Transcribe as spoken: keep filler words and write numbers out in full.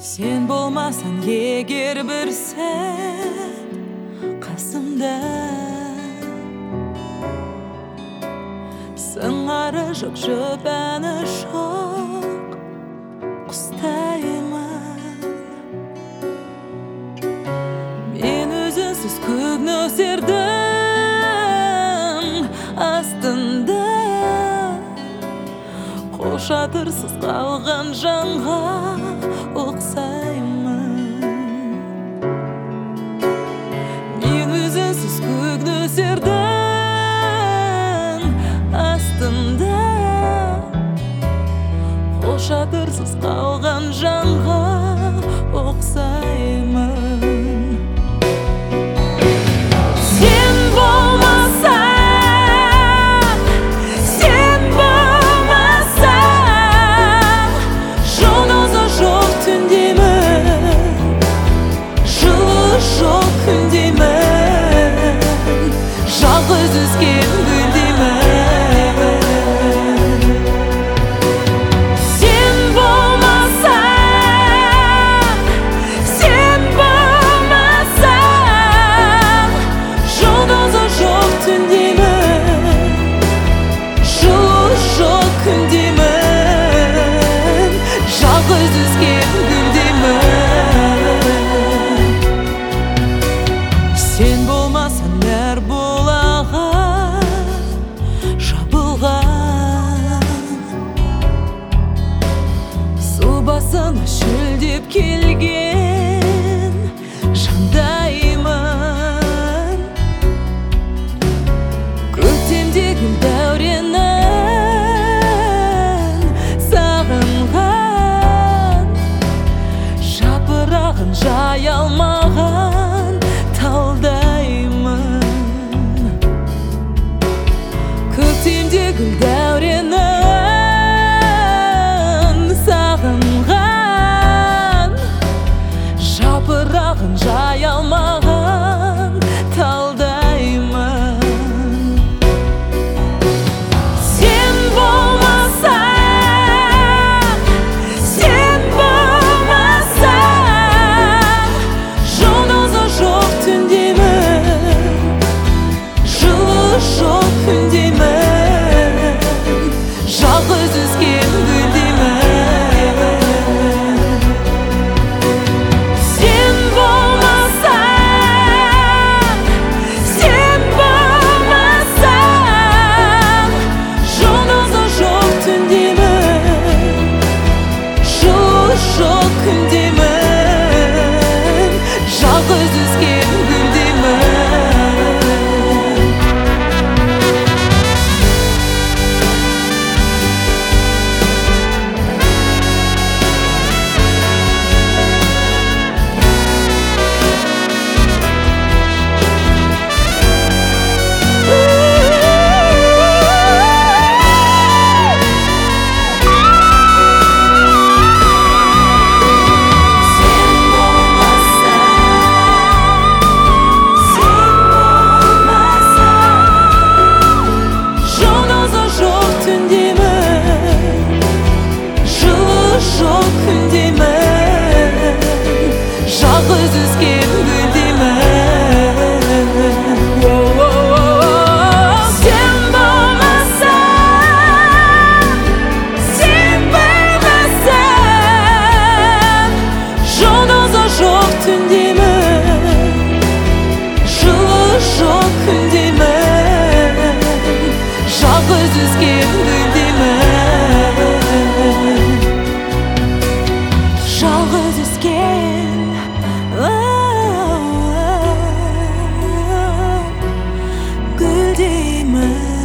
Sen bolmasan егер bir сәт қасымда, сыңары жоқ, жұбаны жоқ құстаймын. Мен өзінсіз көп нөсердің астында, қолшатырсыз қалған жанға ұқсаймын. Мен өзінсіз көк нөсердің астында, қолшатырсыз қалған жанға ұқсаймын. Сен болмасаң, сен болмасаң, жұлдызы жоқ түндемін, жылы жоқ күндемін, жалғыз өскен гүлдемін. Сен болмасаң, сен болмасаң, жұлдызы жоқ түндемін, жылы жоқ күндемін, жалғыз өскен гүлдемін. Сен болмасаң әр бұлағы жабылған, су басына шөлдеп келген жандаймын. Көктемдегі дәуренін сағынған, жапырағын жай алмаған талдаймын. Көктемдегі дәуренін сағынған, жапырағын жай алмаған талдаймын. Сен болмасаң, сен болмасаң, жұлдызы жоқ түндемін, жылы жоқ күндемін, жалғыз өскен гүлдемін. Сен болмасаң, сен болмасаң, жұлдызы жоқ түндемін, жылы жоқ күндемін, жалғыз өскен гүлдемін. Жалғыз өскен гүлдемін. Сен болмасаң, сен болмасаң, жұлдызы жоқ түндемін, жылы жоқ күндемін, жалғыз өскен гүлдемін. Жалғыз өскен гүлдеймін.